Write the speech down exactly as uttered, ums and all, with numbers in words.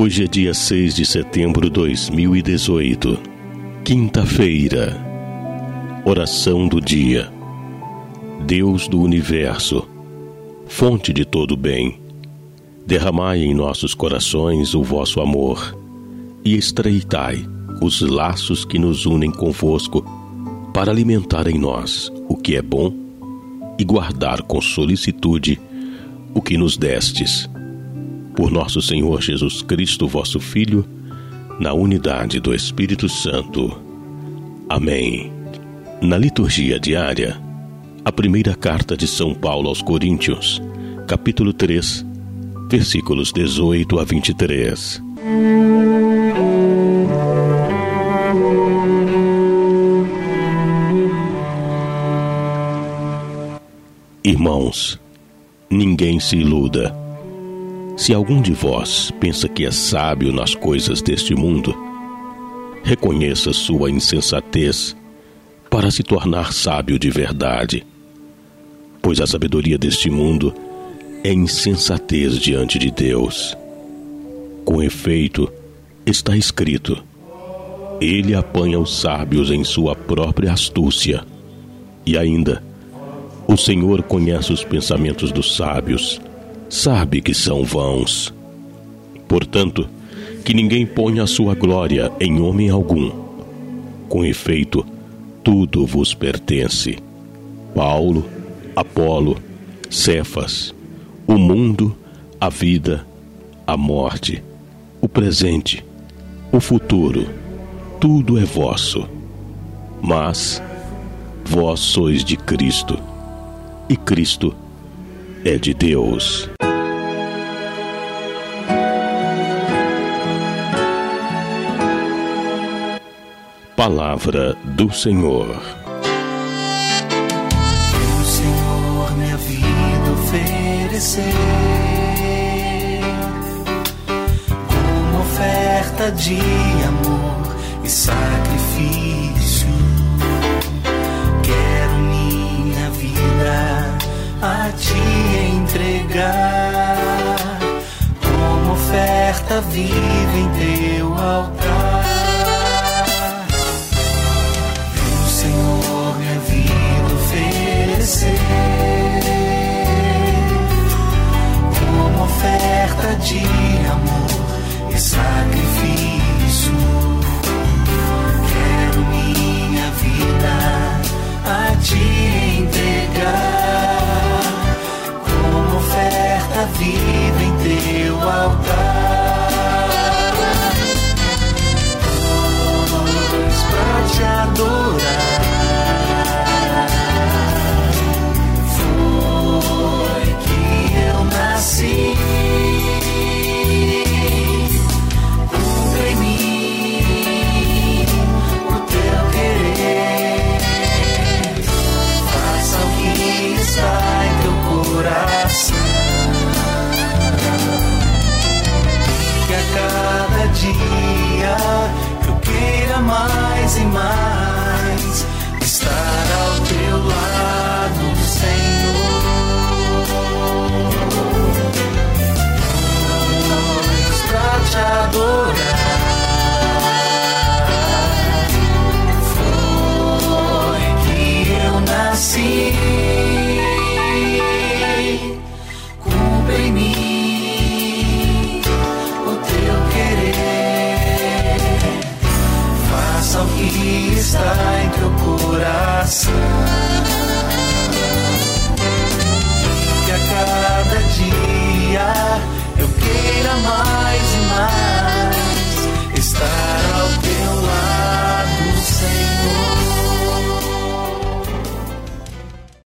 Hoje é dia seis de setembro de dois mil e dezoito, quinta-feira. Oração do dia. Deus do universo, fonte de todo bem, derramai em nossos corações o vosso amor e estreitai os laços que nos unem convosco para alimentar em nós o que é bom e guardar com solicitude o que nos destes. Por nosso Senhor Jesus Cristo, vosso Filho, na unidade do Espírito Santo. Amém. Na liturgia diária, a primeira carta de São Paulo aos Coríntios, capítulo três, versículos dezoito a vinte e três. Irmãos, ninguém se iluda. Se algum de vós pensa que é sábio nas coisas deste mundo, reconheça sua insensatez para se tornar sábio de verdade. Pois a sabedoria deste mundo é insensatez diante de Deus. Com efeito, está escrito: Ele apanha os sábios em sua própria astúcia. E ainda, o Senhor conhece os pensamentos dos sábios, sabe que são vãos. Portanto, que ninguém ponha a sua glória em homem algum. Com efeito, tudo vos pertence. Paulo, Apolo, Cefas, o mundo, a vida, a morte, o presente, o futuro, tudo é vosso. Mas vós sois de Cristo, e Cristo é de Deus. Palavra do Senhor. O Senhor minha vida oferecer como oferta de amor e sacrifício. Quero minha vida a Ti entregar como oferta viva em Teu altar. O Senhor minha vida oferecer como oferta de amor e sacrifício. Quero minha vida a Ti entregar como oferta viva em Teu altar. Pois pra Te adorar foi que eu nasci. Cumpre em mim o Teu querer. Faça o que está em Teu coração. Que a cada dia eu queira mais e mais estar ao Teu lado, Senhor. Pois pra Te adorar foi que eu nasci. Cumpre em mim o Teu querer. Faça o que está em Teu coração.